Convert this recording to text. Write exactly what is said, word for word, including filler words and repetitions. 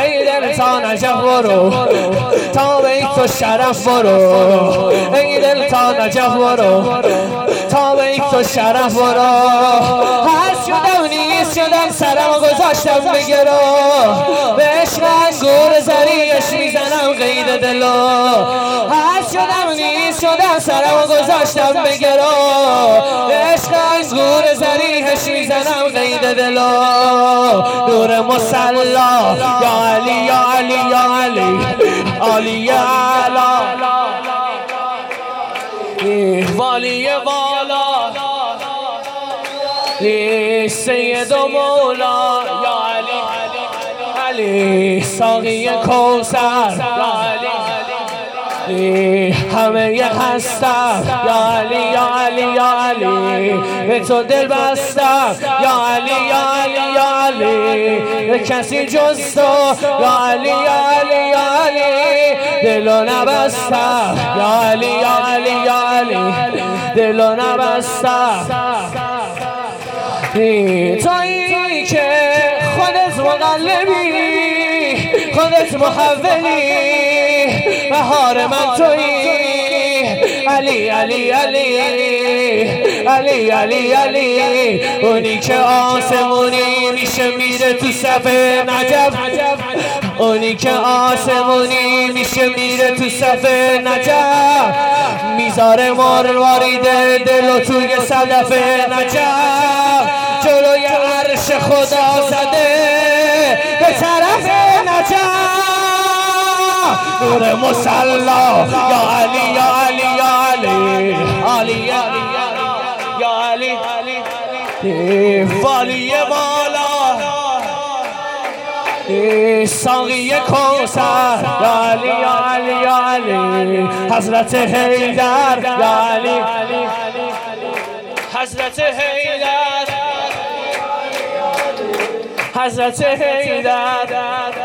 ای دل تا نجف برو تا بیت و شرف برو ای دل تا نجف برو تا بیت و شرف برو هست شدم نیست شدم سرم و گذاشتم بگرو به عشق انگور زریش میزنم قید دلو هست شدم نیست شدم سرم و گذاشتم بگرو به عشق انگور زریش میزنم قید دلو نور مصلا یا علی یا علی یا علی علی یا علی والی والا سید و مولا یا علی علی ساقی کوثر یا علی همه ی هستم یا علی یا علی یا علی به تو دل بستم یا علی یا علی یا علی به کسی جز تو یا علی یا علی یا علی دلو نبستم یا علی یا علی یا علی دلو نبستم تویی که خودت مقلبی خودت محولی بهار من تویی علی علی علی علی علی علی اونی که آسمونی میشه میره تو صف نجف اونی که آسمونی میشه میره تو صف نجف میذاره مروارید دلو توی صدف نجف جلوی عرش خدا زده به طرف نجف نور مصلا یا علی یا علی یا علی علی یا علی والی والا ساقی کوثر یا علی یا علی یا علی حضرت حیدر یا علی حضرت حیدر حضرت حیدر